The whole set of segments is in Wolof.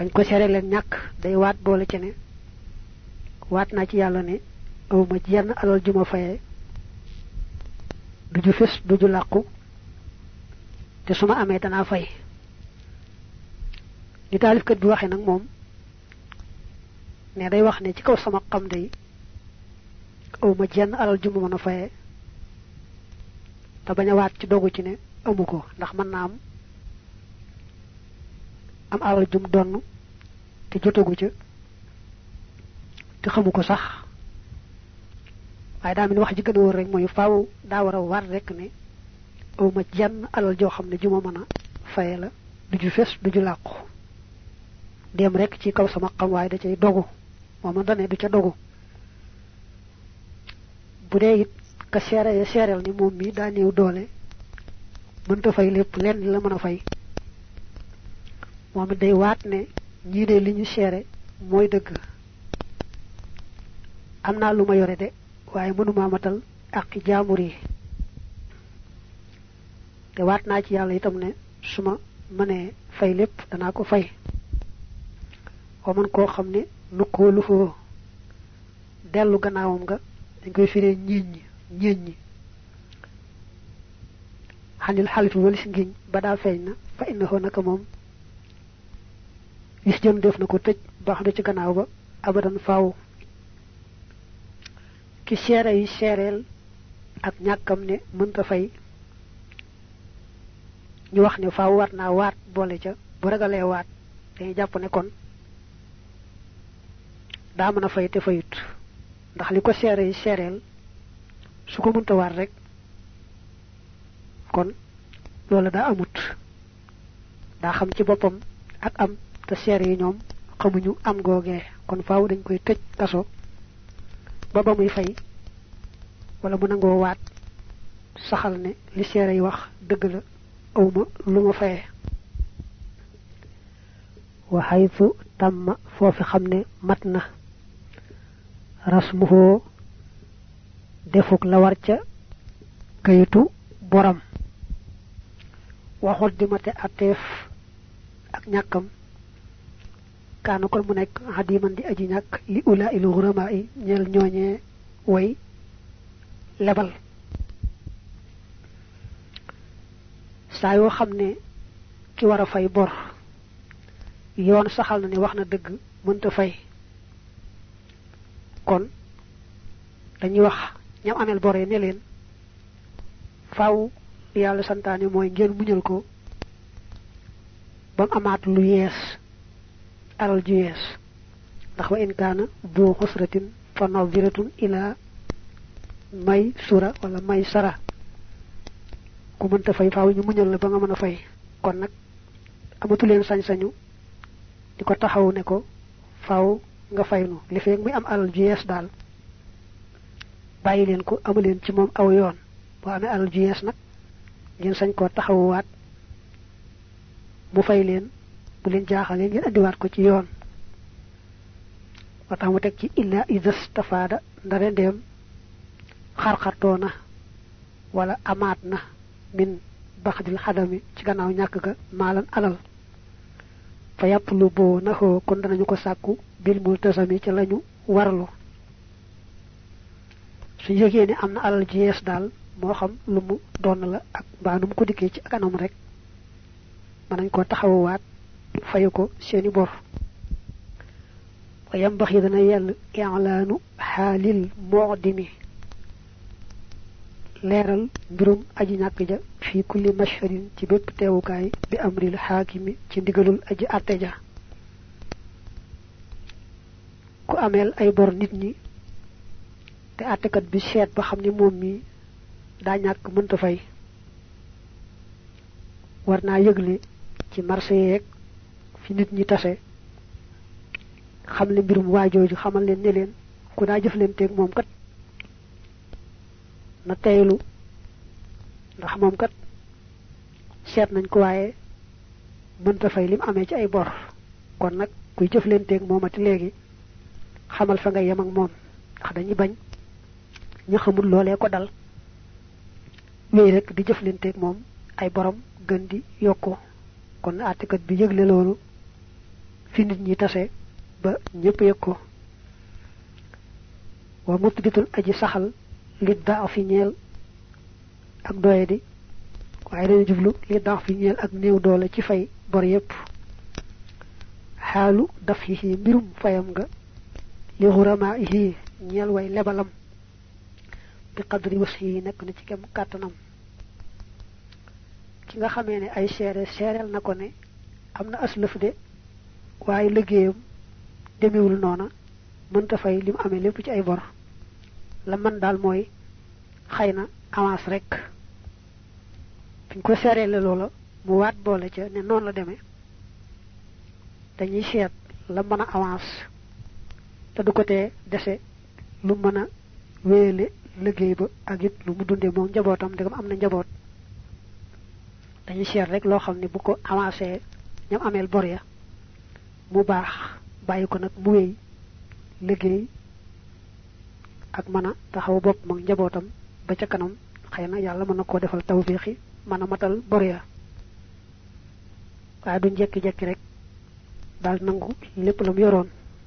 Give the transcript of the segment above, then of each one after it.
bañ ko séré leen ñak day waat boole ci ne waat na ci yalla ne awuma ci yenn alal juma fayé duju fess duju laqku te suma amé dana fay di talif kat bi waxe nak mom ne day wax ne ci kaw sama xam day awuma ci yenn alal juma mëna fayé ta baña waat ci dogu ci ne amuko ndax man na am alal jum donnu te jotagu ci te xamuko sax ay da min wax ji gëna wor rek moy faaw da wara war rek ne awma jenn alal jo xamne juma mëna fayé la duju fess duju laqku dem rek ci kaw sama xam way da cey dogu moma dané du ca dogu budé it ka séré sérél ni mom mi da neew doole mënta fay lepp lenn la mëna fay momi day waat ne ñi de liñu séré moy dëgg amna luma yoré de waye mënuma matal ak jaamur yi te waat na ci yalla itam ne suma mané fay lepp dana ko fay ko man ko xamné nu ko lu fo delu gannaawum nga dañ koy firé ñiñ hanil halifu wal singiñ bada fayna fa innahu naka mom gis jëm def nako tej bax da ci gannaaw ba abadan faaw ki séré yi sérél ak ñakam ne mënta fay ñu wax ne faaw war na waat bolé ca bu ragalé waat dañu japp ne kon da mëna fay te fayut ndax liko séré yi sérél su ko mënta war rek kon loola da amut da xam ci bopam ak am te séré yi ñom xamuñu am gogé kon faaw dañ koy tejj kasso ba ba muy fay wala mu nango waat saxal ne li séré yi wax deug la awma luma fayé wa haythu tamma fofu xamne matna rasmuhu defuk la war ca kayitu boram waxul dimate atef ak ñakam kanu ko mu nek hadiman di aji ñak li ula il ghurama'i ñel ñoñe way lebal sa yo xamne ki wara fay bor yoon saxal na ni waxna deug mënta fay kon dañuy wax ñam amel boré ne len faaw yalla santane moy ngeen muñal ko bam amaat lu yees alal ju yees ndax wa in kana du khusratin fa nadhiratun ila may sura wala may sara ku mënta fay faaw ñu muñal la ba nga mëna fay kon nak amatu len sañ-sañu diko taxaw ne ko faaw nga faynu li fek muy am alal ju yees dal bayi len ko amu len ci mom aw yoon bo amé alal ju yees nak ngeen sañ ko taxawuwaat mu fay len bu len jaaxale ngeen andi waat ko ci yoon wata mu tek ci illa idastafada ndare dem xarxatona wala amatna min bakhdil hadami ci gannaaw ñak ga malan alal fa yaplubu nahu kon dañu ko sakku bil multasami ci lañu warlu su yegge ni amna alal ji yes dal mo xam lu mu don la ak banum ko dikke ci kanam rek man ko taxawuwaat fayuko seeni bor wa yambaxi dana yell i'lanu halil mu'dimi leral mbirum aji ñak ja fi kulli mashharin ci bepp teewukaay bi amril hakimi ci ndigalul aji atte ja ku amel ay bor nit ñi te attekat bi seet ba xamni mom mi da ñak mënta fay warna yëgle ci marché yek fi nit ñi tassé xam le mbirum wajoju xamal leen ne leen ku da jëflenté ak mom kat na taylu ndax mom kat seet nañ ko waye mënta fay lim amé ci ay bor kon nak kuy jëflenté ak momati légui xamal fa nga yam ak mom ndax dañuy bañ ñu xamul lolé ko dal wéy rek di jëflenté ak mom ay borom gën di yokko kon atikat bi yëgle lolu fi nit ñi tassé ba ñepp yekko wa mutbitul aji saxal li da'fi ñeel ak doyadi waye dañu jublu li da'fi ñeel ak neew doole ci fay bor yépp halu dafihi mbirum fayam nga li ghurama'ihi ñeel way lebalam bi qadri wasi nek na ci kem katanam ki nga xamé né ay sérel nako né amna aslëf de waye liggéeyam demewul nona mënta fay lim amé lépp ci ay bor la man dal moy xeyna avance rek fiñ ko sérel loola mu waat boole ca né non la démé dañuy xéet la mëna avance té du ko té déssé lu mëna wéélé liggéey ba ak it lu mu dundé mo njabotam dégam amna njabot dañuy xéet rek lo xamni bu ko avancé ñam amel bor ya mu baax bayiko nak mu wéy liggéey ak mëna taxaw bop mo njabotam ba ca kanam xeyna yalla mëna ko defal tawfiqi mëna matal bor ya waye duñ jekki jekki rek dal nangu lepp lam yoron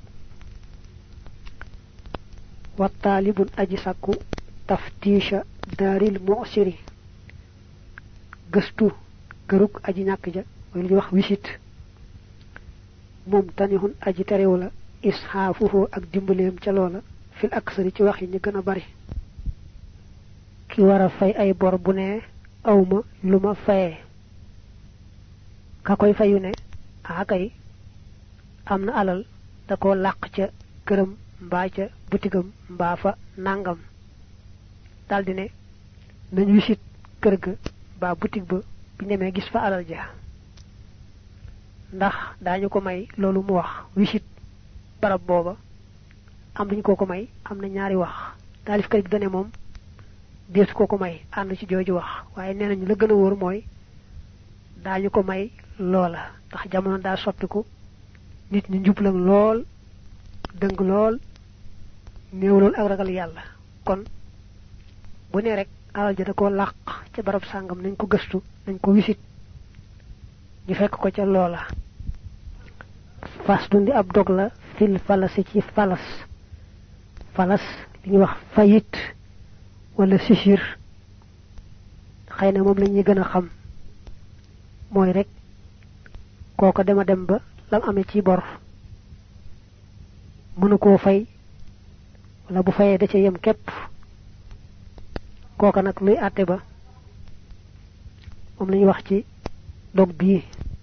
wa talibun aji sakku taftisha daril mu'siri gestu keruk aji ñak ja moy li wax wisit mom tanihun aji terewula ishafuhu ak dimbalem ca lola fil aksari ci wax yi ñu gëna bari ki wara fay ay bor bu ne awma luma fayé ka koy fayu ne akay amna alal da ko laq ca kërëm mba ca butigam mba fa nangam daldi ne nañ wisit kër ga ba butig ba bu ñëmé gis fa alal ja ndax dañu ko may lolu mu wax wisit barab boba am duñ ko may am na ñaari wax talif kay dane mom dees ko may and ci joju wax waye nenañu la gëna wor moy dañu ko may lola tax jamono da soppiku nit ñi njublam lool deung lool neew lool ak ragal yalla kon bu ne rek alal ja da ko laq ci barab sangam nañ ko gëstu nañ ko wisit ñu fekk ko ca lola fas dundi ab dog la fil falasi ci falas li ñu wax fayit wala sihir xeyna mom lañuy gëna xam moy rek koko dema dem ba lam amé ci bor mënu ko fay wala bu fayé da ci yëm képp koko nak luy atté ba mom lañuy wax ci dog bi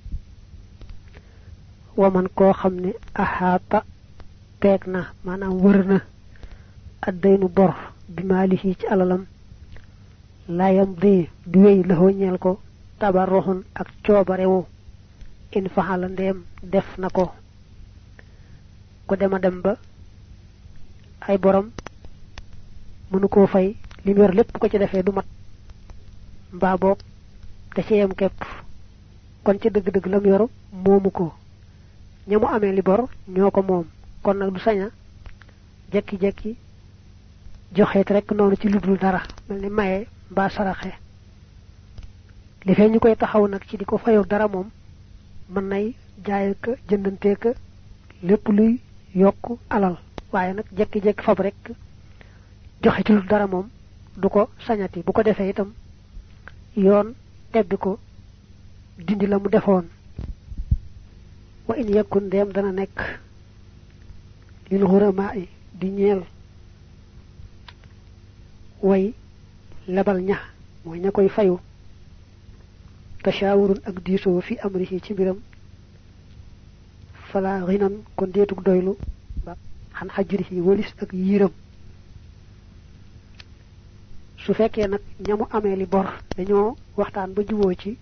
wa man ko xamné ahata tekna manam wërna addaynu bor bi malihi ci alalam la yamdi duwey la ñeel ko tabarruhun ak ciobarewu in fahala ndem def nako ko dema dem ba ay borom mënu ko fay lim yor lepp ko ci defé du mat mba bok da ci yam kep kon ci deug deug lam yoru momuko ñamu amé li bor ñoko mom kon nak du saña jekki jekki joxet rek nonu ci luddul dara melni maye ba saraxé li fay ñukoy taxaw nak ci diko fayo dara mom man nay jaay ka jëndante ka lepp luy yok alal waye nak jekki jekki fab rek joxe ci dara mom duko sañati bu ko defé itam yoon tebbi ko dindi la mu defoon wa in yakun dem dana nek lil ghurama'i di ñeel way labal ña moy ñakoy fayu tashawurun ak diso fi amrihi ci biram fala ghinan kon deetuk doylu ba han hajrihi wolis ak yiram su fekke nak ñamu amé li bor dañoo waxtaan ba juwo ci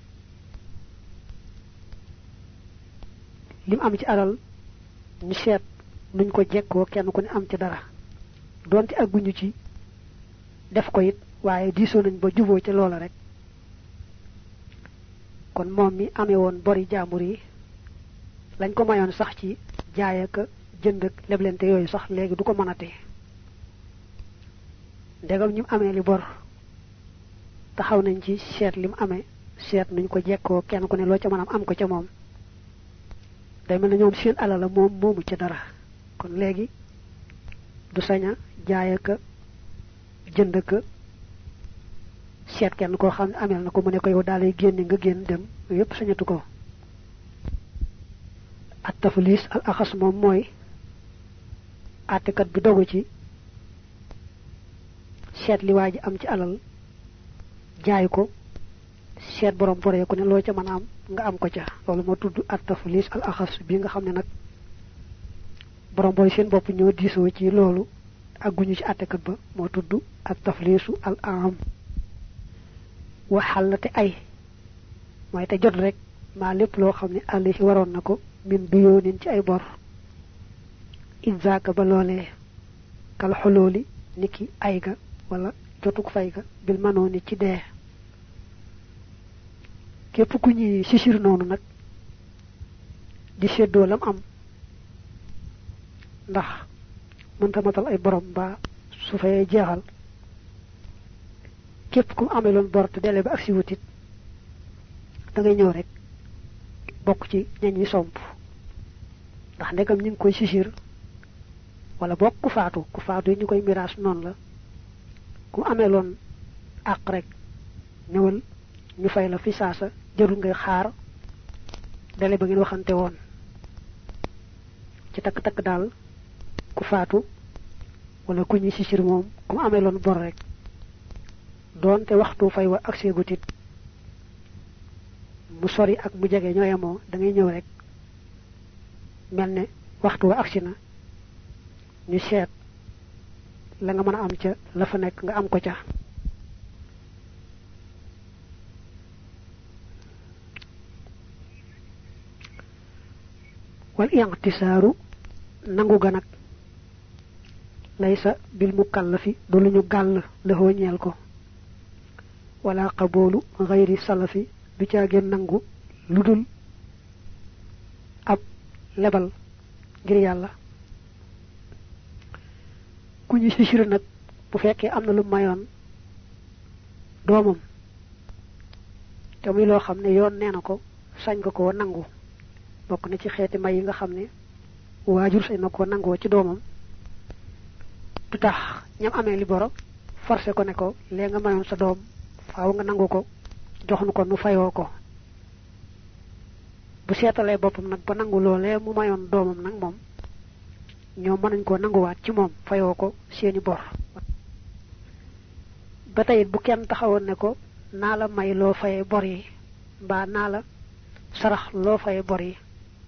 lim am ci alal ñu seet nuñ ko jekko kenn ku ne am ci dara donte aguñu ci def ko it waaye diisoo nañ ba juboo ci loola rek kon moom mi amee woon bori jaambur yi lañ ko mayoon sax ci jaay ak jënd ak leblente yooyu sax léegi du ko mënatee ndegam ñim amee li bor taxaw nañ ci seet lim amee seet nuñ ko jekkoo kenn ku ne loo ca mënam am ko ca moom day mel ñoom seen alala moom moomu ci dara kon léegi du saña jaay ak jënd ak seet kenn koo xam ne amel na ko mu ne ko yow daal lay génne nga génn dem yépp sañatu ko at taflis al axas moom mooy àttekat bi dogu ci seet li waa ji am ci alal jaay ko seet borom boré ku ne loo ca mën a am nga am ko ca loolu moo tudd at taflis al axas bi nga xam ne nag borom boy seen bopp ñoo diisoo ci loolu agguñu ci àttekat ba moo tudd at taflisu al am waxallate ay mooy te jot rek maa lépp loo xam ne àll ci waroon na ko min duyoonin ci ay bor izaka ba loolee kal xolooli niki ay ga wala jotuk fay ga bil manooni ci dee képp ku ñuy sisir noonu nag di seddoo lam am ndax mënta matal ay borom ba su fay jeexal képp ku ameloon bor te délai ba ak si wutit da ngay ñëw rek bokk ci ñañ ñi somp ndax ndegam ñu ngi koy sisir wala bokk ku faatu ñu koy miraas noonu la ku ameloon àq rek ñëwal ñu fay la fi saasa jarul ngay xaar délai ba ngeen waxante woon ci takk daal ku faatu wala ku ñi sisir moom ku ameloon bor rek doonte waxtu fay wa ak segutit mu sori ak mu jege ñooyamoo da ngay ñëw rek mel ne waxtu wa agsi na ñu seet la nga mën a am ca la fa nekk nga am ko ca wal i'tisaaru nangu ga nag laysa bil mukallafi du lu ñu gàll la ñeel ko wala qabulu ghayri salafi du caageen nangu ludul ab lebal ngir yàlla ku ñu sisir nag bu fekkee am na lu mayoon doomam te muy loo xam ne yoon nee na ko sañ nga ko nangu bokk na ci xeeti may yi nga xam ne waajur sañ na ko nangoo ci doomam du tax ñam amee li boro forcé ko ne ko lee nga mayoon sa doom faaw nga nangu ko jox nu ko nu fayoo ko bu seetalee boppam nag ba nangu loolee mu mayoon doomam nag moom ñoom mën nañ koo nanguwaat ci moom fayoo ko seeni bor ba tey bu kenn taxawoon ne ko naa la may loo fayee bor yi mbaa naa la sarax loo fayee bor yi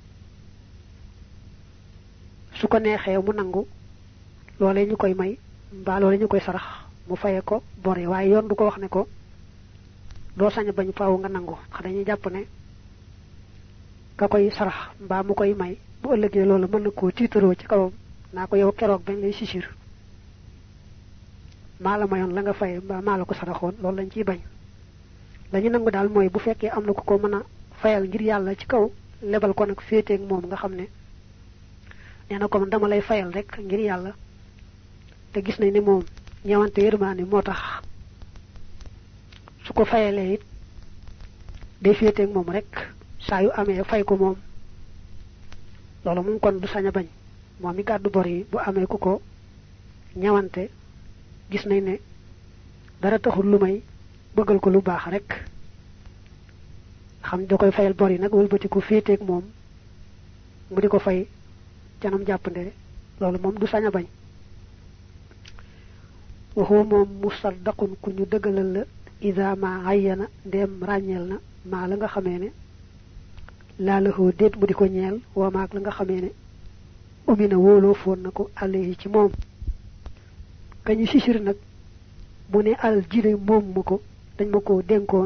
su ko neexee mu nangu loolee ñu koy may mbaa loolee ñu koy sarax mu fayee ko bor yi waaye yoon du ko wax ne ko doo sañ bañ faaw nga nangu xa dañuy jàpp ne ka koy sarax mbaa mu koy may bu ëllëgee loolu mën na koo tiitaroo ci kawam naa ko yow keroog bañ lay sisir maa la mayoon la nga faye mbaa maa la ko saraxoon loolu lañ ciy bañ lañu nangu daal mooy bu fekkee am na ko mën a fayal ngir yàlla ci kaw lebal ko nag féeteeg moom nga xam ne nee na ko dama lay fayal rek ngir yàlla te gis nañ ne moom ñewante yërmaane moo tax su ko fayalee it day féeteeg moom rek saa yu amee fay ko moom loolu moom kon du sañ a bañ moom mi gàddu bor yi bu amee ku ko ñewante gis nañ ne dara taxul lu may bëggal ko lu baax rek xam da koy fayal bor yi nag wëlbati ko féeteeg moom mu di ko fay canam jàppande loolu moom du sañ a bañ waxoo moom musaddaqun ku ñu dëggalal la ida ma ayyana ndem ràññeel na maa la nga xamee ne laa la xoo déet mu di ko ñeel waa maag la nga xamee ne umina wóoloo foon na ko àll ci moom kañu sisir nag bu ne al jide moom ma ko dañ ma ko dénkoon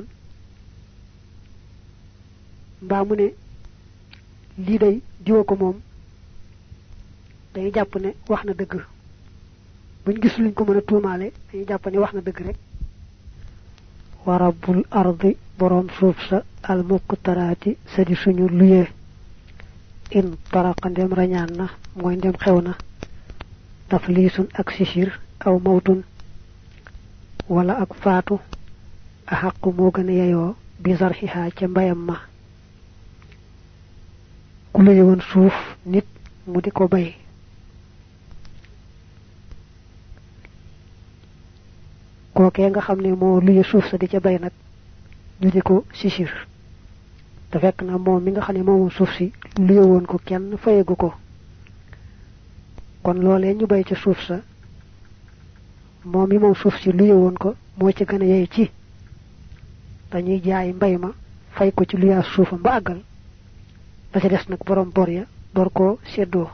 mbaa mu ne lii day diwa ko moom dañuy jàpp ne wax na dëgg buñ gis luñ ko mën a tuumaale dañuy jàpp ne wax na dëgg rek wa rabbul ardi borom suuf sa al muqtarati sa di suñu luyee in taraqa ndem rañaan na mooy ndem xew na tafliisun ak sisir aw mawtun wala ak faatu a xaqu moo gën a yeyoo bi zarxiha ca mbayam ma ku la yewon suuf nit mu di ko bay kookee nga xam ne moo luye suuf sa di ca bay nag ñu di ko sisir te fekk na moom mi nga xam ne moomu suuf si luye woon ko kenn fayegu ko kon loolee ñu bay ca suuf sa moom mi moom suuf si luye woon ko moo ci gën a yey ci dañuy jaay mbay ma fay ko ci luyaa suufam ba àggal ba ca des nag borom bor ya door koo seddoo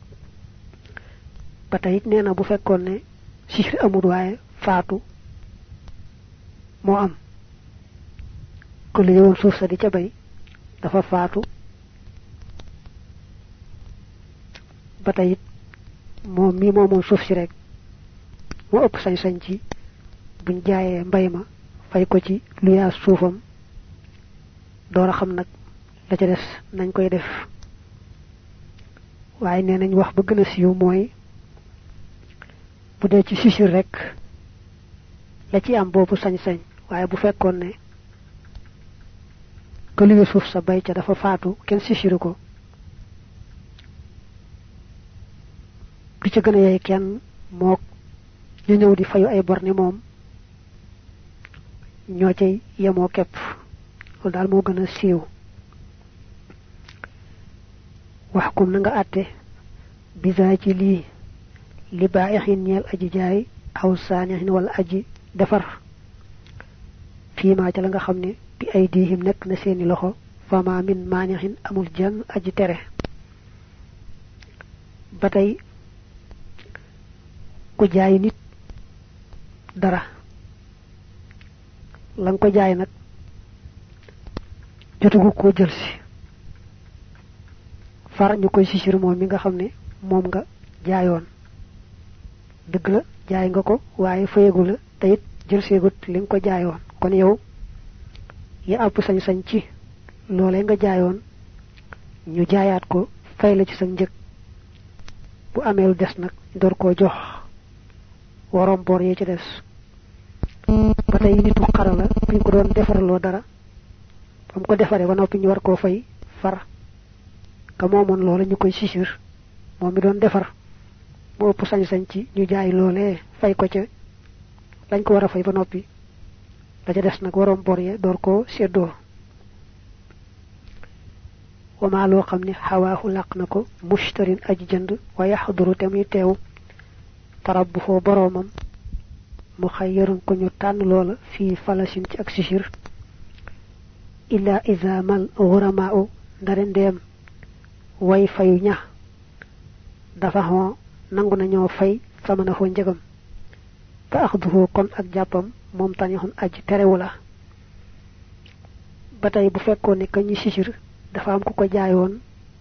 ba tey nee na bu fekkoon ne sisir amul waaye faatu moo am ko lu yoon suuf sa di ca bay dafa faatu ba tey moom mi moomoon suuf si rek moo ëpp sañ-sañ ci buñ jaayee mbay ma fay ko ci lu yaa suufam door a xam nag la ca des nañ koy def waaye nee nañ wax ba gën a siiw mooy bu dee ci sisir rek la ci am boobu sañ-sañ waaye bu fekkoon ne ko liggé suuf sa bay ca dafa faatu kenn sisiru ko du ci gën a yey kenn mook ñu ñëw di fayu ay bor ni moom ñoo cay yemoo kepp loolu daal moo gën a siiw wax kum na nga àtte bisaa ci lii li baaixin ñeel aji jaay aw saanixin wala aji defar fiima ca la nga xam ne bi ay diihim nekk na seeni loxo fama min maanixin amul jenn aji tere ba tey ku jaay nit dara la nga ko jaay nag jotugu koo jël si far ñu koy sisir moom mi nga xam ne moom nga jaayoon dëgg la jaay nga ko waaye fayegu la te it jël seegut li nga ko jaayoon kon yow ya àpp sañ-sañ ci loolee nga jaayoon ñu jaayaat ko fay la ci sa njëg bu amee lu des nag door koo jox warom bor yi ci des ba tey nitu xara la buñ ko doon defaraloo dara bam ko defaree ba noppi ñu war koo fay far ka moomoon loola ñu koy sisir moom mi doon defar mu ëpp sañ-sañ ci ñu jaay loolee fay ko ca lañ ko war a fay ba noppi la ca des nag warom bor ya door koo seddoo wama loo xam ne xawaaxu làq na ko mushtarin aji jënd wa yaxduru te muy teew tarabbu foo boroomam mu xayyarun ko ñu tànn loola fii falasin ci ak sisir illa iza mal ghuramaa'u ndare ndeem way fayu ña dafa xoo nangu nañoo fay sama na foo njëgam fa axduhu kon ak jàppam moom tanixun aji terewu la ba tey bu fekkoon ne ka ñu sisir dafa am ku ko jaayoon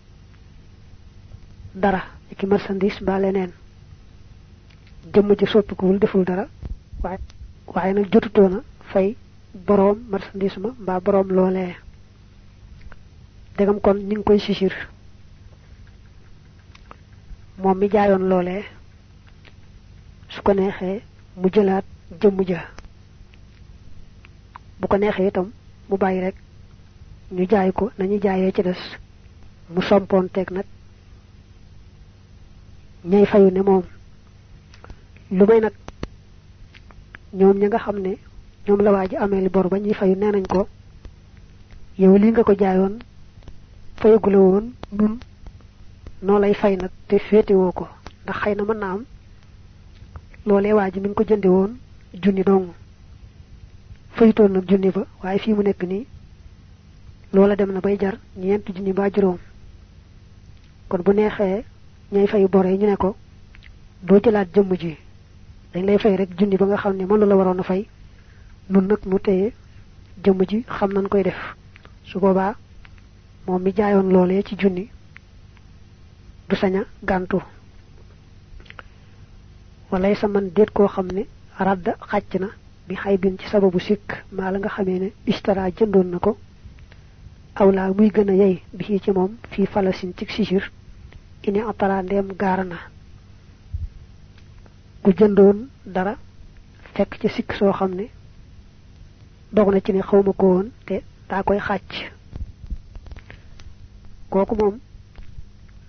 dara ki marchandise ba leneen jëmm ji soppikuwul deful dara waaye nag jotutoona fay boroom marchandise ma mbaa boroom loolee degam kon ñu ngi koy sisir moom mi jaayoon loolee su ko neexee mu jëlaat jëmm ja bu ko neexee itam mu bàyyi rek ñu jaay ko nañu jaayee ci des mu sompoon teg nag ñay fayu ne moom lu may nag ñoom ñi nga xam ne ñoom la waa ji amee li bor ba ñuy fayu nee nañ ko yow li nga ko jaayoon fayagula woon nun noo lay fay nag te féetewoo ko ndax xëy na mën naa am loolee waa ji mi ngi ko jënde woon junni dong fayutoon nag junni ba waaye fii mu nekk nii loola dem na bay jar ñeenti junni ba juróom kon bu neexee ñay fay bor yi ñu ne ko doo jëlaat jëmm ji dañ lay fay rek junni ba nga xam ne mënu la waroon a fay nun nag nu téye jëmm ji xam nañ koy def su boobaa moom mi jaayoon loolee ci junni du saña gàntu walay sa man déet koo xam ne radda xàcc na bi xay bin ci sababu sikk maa la nga xamee ne istara jëndoon na ko awla muy gën a yey bi ci moom fii falasin ci sisir ini atara ndeem gaara na ku jëndoon dara fekk ci sikk soo xam ne dog na ci ne xawma ko woon te daa koy xàcc kooku moom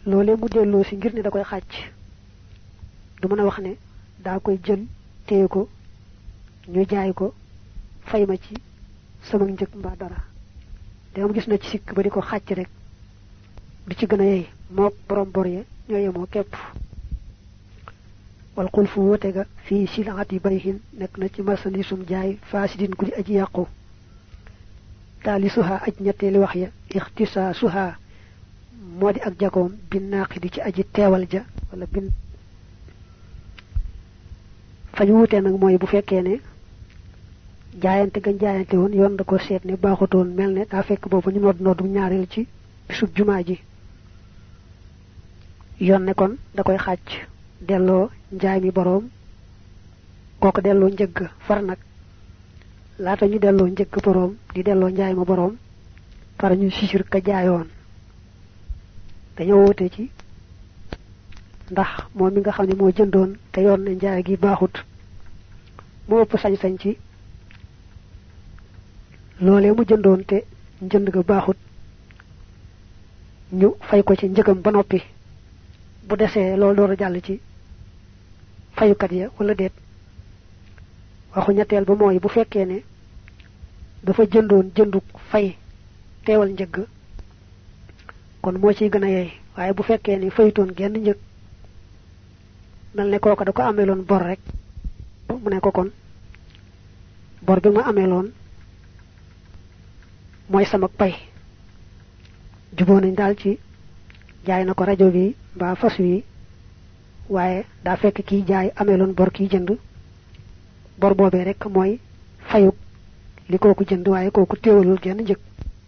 lolé mu delloo ci ngir ni da koy xàcc du mëna wax ne da koy jël téye ko ñu jaay ko fay ma ci sama njëg mbaa dara dem gis na ci sikk ba di ko xàcc rek du ci gën a yey mook borom bor ya ñoo yemoo képp wal xulfu woote ga fii silaati bayhin nekk na ci marchandisum jaay fasidin ku di aji yàqu taali suha aj ñetteeli wax ya ixtisa suha moo di ak jagoom bin naaqidi ci aji teewal ja wala bin fañ wuute nag mooy bu fekkee ne jaayante gañ jaayante woon yoon da ko seet ne baaxutoon mel ne daa fekk boobu ñu nodd ñaareel ci bisub jumaa ji yoon ne kon da koy xàcc delloo njaay mi boroom kooku delloo njëgg far nag laata ñu delloo njëgg boroom di delloo njaay ma boroom far ñu sisir ka jaayoon dañoo wute ci ndax moom mi nga xam ne moo jëndoon te yoon ne njaay gi baaxut moo ëpp sañ-sañ ci loolee mu jëndoon te njënd ga baaxut ñu fay ko ci njëgam ba noppi bu desee loolu door a jàll ci fayukat ya wala déet waxu ñetteel ba mooy bu fekkee ne dafa jëndoon jënduk fay teewal njëgg kon moo ciy gën a yey waaye bu fekkee ni fayutoon genn njëg mel ne kooka da ko ameeloon bor rek mu ne ko kon bor bi ma ameeloon mooy sama pay juboo nañ daal ci jaay na ko rajo bi mbaa fas wi waaye daa fekk kiy jaay ameeloon bor kiy jënd bor boobee rek mooy fayuk li kooku jënd waaye kooku téewalul genn njëg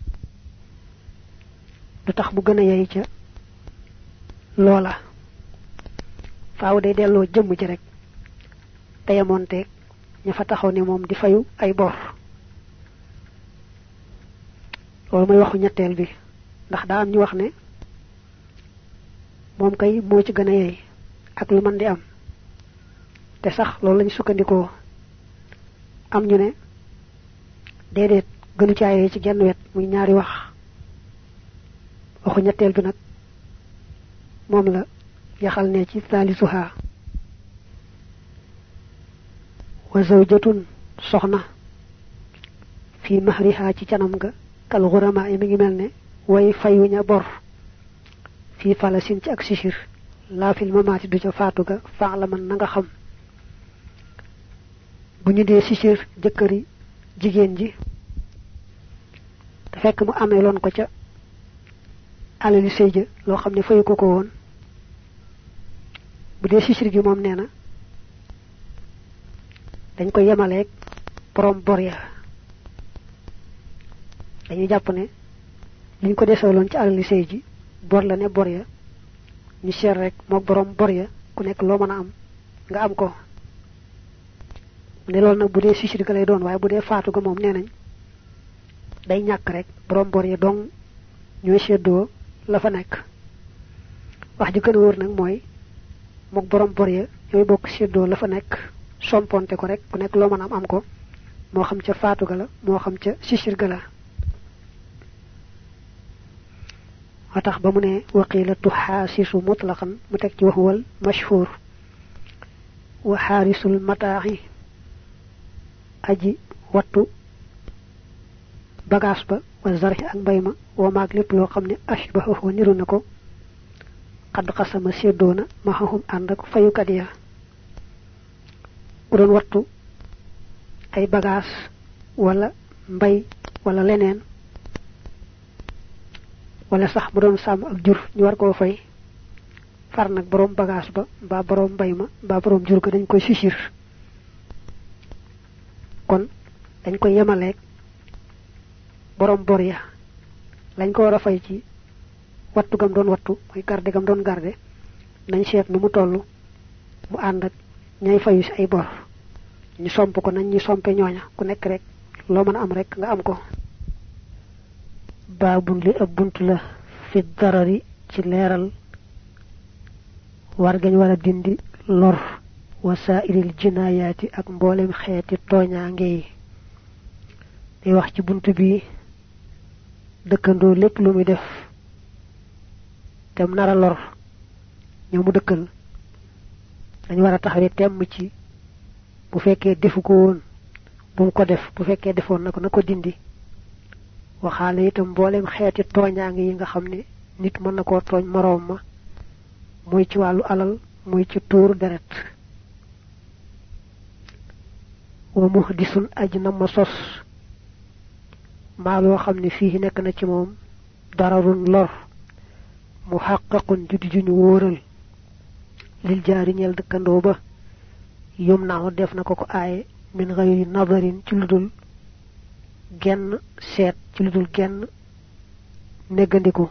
du tax mu gën a yey ca loola faaw day delloo jëmm ji rek te yemoonteeg ña fa taxaw ne moom di fayu ay bor loolu mooy waxu ñetteel bi ndax daa am ñu wax ne moom kay moo ci gën a yey ak lu mën di am te sax loolu lañ sukkandikoo am ñu ne déedéet gënu caayee ci genn wet muy ñaari wax waxu ñetteel bi nag moom la yaxal ne ci taalisuha wa zawjatun soxna fi mahriha ci canam ga kal ghurama mi ngi melne way fayuña bor fi falasin ci ak sisir la fil mamati du ca faatu ga faala man na nga xam bu ñu dee sisir jëkkëri jigéen ji da fekk mu ameeloon ko ca alali sëy ja loo xam ne fayu ko ko woon bu dee sisir gi moom nee na dañ ko yemaleeg borom bor ya dañu jàpp ne liñ ko desaloon ci alali sëy ji bor la ne bor ya ñu seet rek moog borom bor ya ku nekk loo mën a am nga am ko ne loolu nag bu dee sisir ga lay doon waaye bu dee faatu ga moom nee nañ day ñàkk rek borom bor ya dong ñooy seddoo la fa nekk wax ji gën a wóor nag mooy moog borom bor ya ñooy bokk seddoo la fa nekk somponte ko rek ku nekk loo mën a am ko moo xam ca faatu ga la moo xam ca sisir ga la watax ba mu ne waqila tuhasisu mutlaqan mu tek ci waxwal mashhur wa harisul mataahi aji wattu bagage ba wa zarhi ak mbayma wa maag lépp loo xam ne ashbahu niru na ko xadd xasama seddoona mahahum ànd ak fayukat ya ku doon wattu ay bagage wala mbay wala leneen wala sax bu doon sàmm ak jur ñu war koo fay far nag borom bagage ba ba borom mbay ma ba borom jur ga dañ koy sisir kon dañ koy yemaleeg borom bor ya lañ ko war a fay ci wattu gam doon wattu mooy garde gam doon garde nañ seet nu mu toll mu ànd ak ñay fayu si ay bor ñu somp ko nañ ñu sompe ñooña ku nekk rek loo mën a am rek nga am ko babun li ab buntu la fi darari ci leeral war gañ wara dindi lor wasaa'iril jinayati ak mboolem xeeti tooñaange yi day wax ci buntu bi dëkkandoo lépp lu muy def tem nara lor ñu mu dëkkal dañu wara taxawé tem ci bu fekkee defu ko woon bu ko def bu fekkee defoon nako dindi waxaale itam mboolem xeeti tooñaange yi nga xam ne nit mën na koo tooñ moroom ma muy ci wàllu alal muy ci tuur deret wa muhdisun ajna ma sos maa loo xam ne fii nekk na ci moom dararun lor muhaqqaqun judi juñu wóoral lil jaari ñeel dëkkandoo ba yum naaw def na ko aaye min ghayri nadarin ci ludul genn seet ci ludul genn neggandiku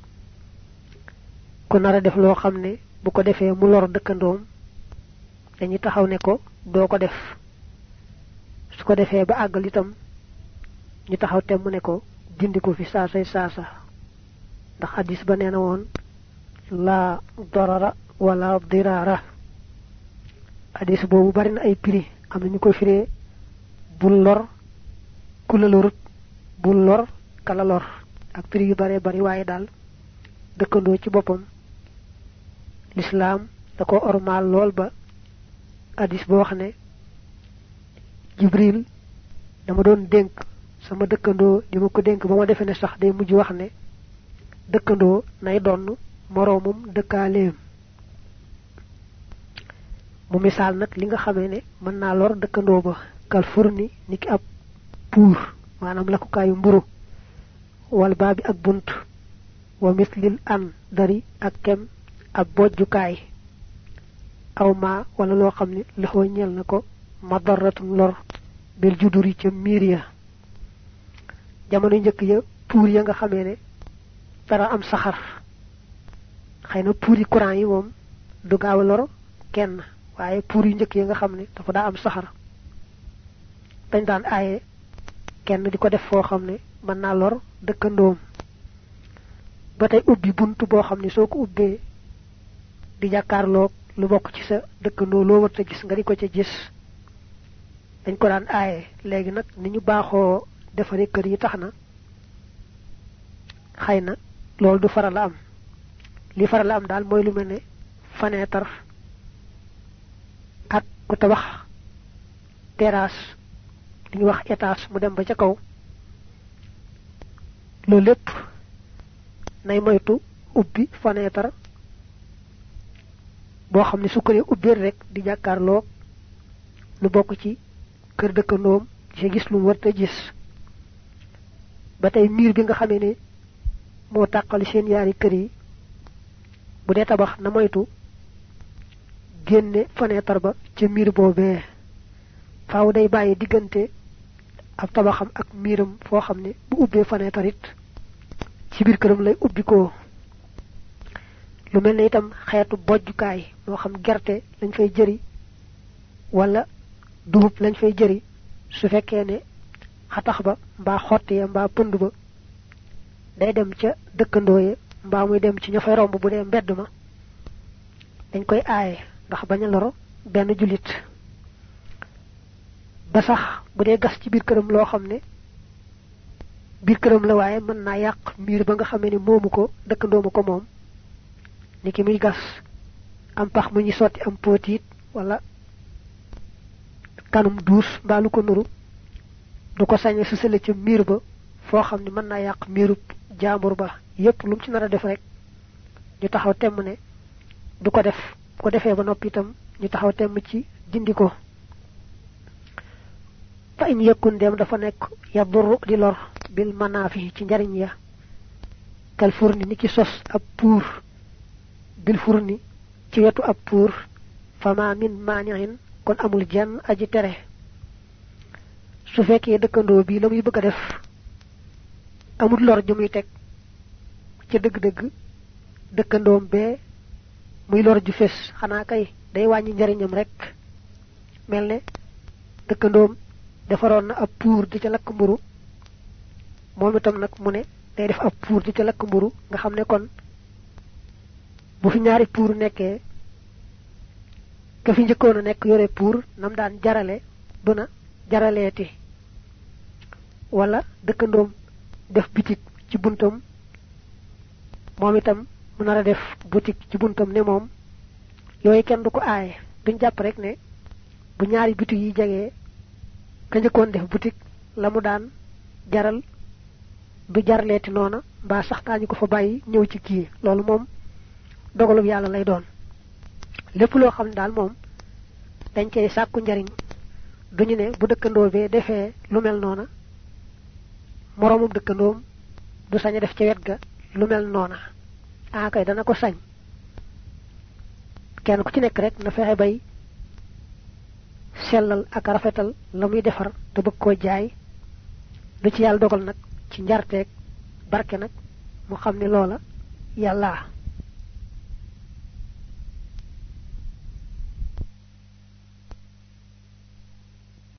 ko nara def loo xam ne bu ko defee mu lor dëkkandoom dañuy taxaw ne ko doo ko def su ko defee ba àggal itam ñu taxaw temm ne ko dindi ko fi saasay saasa ndax hadis ba nee na woon la darara wala dirara hadis boobu bari na ay prix am na ñu ko firee bul lor ku la lorut bul lor kala lor ak prix yu bare bari waaye daal dëkkandoo ci boppam l'islam da ko ormal lool ba hadis boo wax ne Jibril dama doon dénk sama dëkkandoo di ma ko dénk ba ma defee ne sax day mujj wax ne dëkkandoo nay donn moroomum dëkkaaleem mu misaal nag li nga xamee ne mën naa lor dëkkandoo ba kal furni niki ab puur maanaam lakkukaayu mburu wal baabi ak bunt wa mislil an dari ak kem ab bojjukaay aw ma wala loo xam ne loxoo ñel na ko madaratun lor bil juduri ca miir ya jamono njëkk ya puur ya nga xamee ne dara am saxar xëy na puur yi courant yi moom du gaaw lor kenn waaye puur yu njëkk ya nga xam ne dafa daa am saxar dañ daan aaye kenn di ko def foo xam ne mën naa lor dëkkandoom ba tey ubbi buntu boo xam ne soo ko ubbee di jàkkaarloog lu bokk ci sa dëkkandoo loo warta gis nga di ko ca gis dañ ko daan aaye léegi nag ni ñu baaxoo defare kër yi tax na xëy na loolu du faral am li faral am daal mooy lu mel ne fenêtre ak ku tabax terrasse li ñu wax étage mu dem ba ca kaw loolu lépp nay moytu ubbi fenêtre boo xam ne su ko ubbi rek di jàkkaarloo lu bokk ci kër dëkkandoom ci gis lu warta gis ba tey miir bi nga xamee ne moo tàqali seen yaari kër yi bu dee tabax na moytu génne fenêtre ba ca miir boobee faaw day bàyyi diggante ab tabaxam ak miiram foo xam ne bu ubbee fenêtre it ci biir këram lay ubbi ko lu mel ne itam xeetu bojjukaay moo xam gerte lañ fay jëri wala dugub lañ fay jëri su fekkee ne xatax ba mbaa xotti ya mbaa pënd ba day dem ca dëkkandoo ya mbaa muy dem ci ña fay romb bu dee mbedd ma dañ koy aaye ndax bañ a loro benn julit ba sax bu dee gas ci biir këram loo xam ne biir këram la waaye mën naa yàq miir ba nga xamee ne moomu ko dëkkandoo ma ko moom niki muy gas am pax mu ñu sotti am potit wala kanum duus mbaa lu ko nuru du ko sañe sësale ca miir ba foo xam ne mën naa yàq miirub jaambur ba yépp lu mu ci nar a def rek ñu taxaw temm ne du ko def ko defee ba noppi itam ñu taxaw temm ci dindi ko fa in yakun dem dafa nekk yadurru di lor bil manafi ci njariñ ya kal furni niki sos ab puur bil furni ci wetu ab puur fama min mani'in kon amul jenn aji tere su fekkee dëkkandoo bi la muy bëgg a def amul lor ju muy teg ci dëgg-dëgg dëkkandoom bee muy lor ju fes xanaa kay day wàññi njariñam rek mel ne dëkkandoom defaroon na ab puur di ca lakk mburu moom itam nag mu ne day def ab puur di ca lakk mburu nga xam ne kon bu fi ñaari puur nekkee ka fi njëkkoon a nekk yore puur nam daan jarale duna jaraleeti wala dëkkandoom def bitik ci buntam moom itam mu nar a def boutique ci buntam ne moom yooyu kenn du ko aaye duñ jàpp rek ne bu ñaari boutique yi jegee ka njëkkoon def boutique la mu daan jaral du jarleeti noona mbaa sax daañu ko fa bàyyi ñëw ci kii loolu moom dogalub yàlla lay doon lépp loo xam ne daal moom dañ cey sàkku njariñ duñu ne bu dëkkandoo bee defee lu mel noona moroomum dëkkandoom du sañ a def ci wet ga lu mel noona kay dana ko sañ kenn ku ci nekk rek na fexe bay sellal ak rafetal la muy defar te bëgg koo jaay lu ci yàlla dogal nag ci njarteeg barke nag mu xam ne loola yàlla